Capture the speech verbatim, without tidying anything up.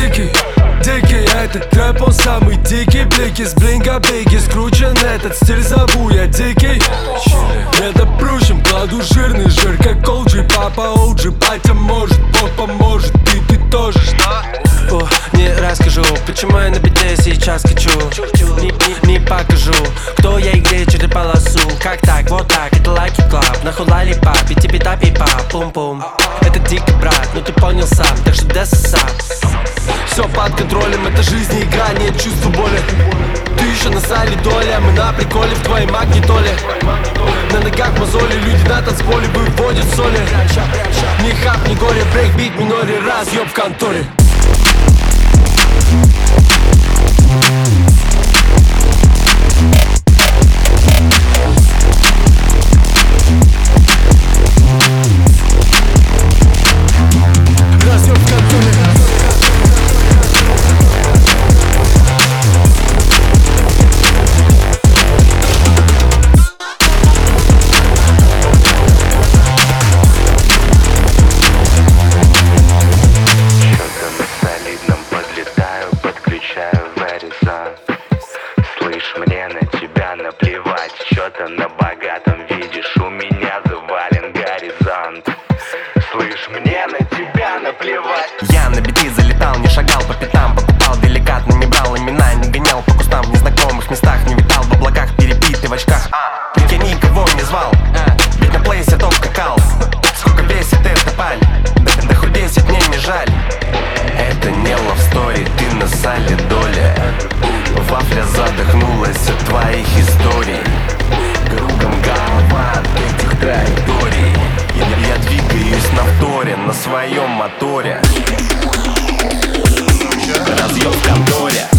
Дикий, дикий этот трэп, он самый дикий. Блики с блинга-блики, скручен этот стиль, зову я дикий. Медопрущим кладу жирный жир, как олджи. Папа олджи, батя может, Бог поможет. Ты, ты тоже, что? О, не расскажу, почему я на бите сейчас качу. Не, не, не покажу, кто я и где через полосу. Как так, вот так, это Lucky Club. Нахуй лалипап, и тебе тапи пап, пум-пум. Это дикий брат, ну ты понял сам, так что десасап. Все под контролем, это жизнь и игра, нет чувства боли. Ты еще на сале доля, мы на приколе в твоей магнитоле. На ногах мозоли, люди на танцполе выводят соли. Ни хап, ни горе, брейкбит, миноре, разъеб в конторе. Слышь, мне на тебя наплевать, что-то на богатом видишь, у меня завален горизонт. Слышь, мне на тебя наплевать. Я на биты залетал, не шагал по пятам, покупал деликатно, не брал имена, не гонял по кустам в незнакомых местах, не витал в облаках, перебитый в очках. Ведь я никого не звал, ведь на плейсе топ какал. Сколько весит эта паль? Да, да хоть десять мне не жаль. Это не love story, ты на сале доля. Вафля задохнулась от твоих историй. Кругом голова от этих траекторий. Я, я двигаюсь на вторе, на своем моторе. Разъем в конторе.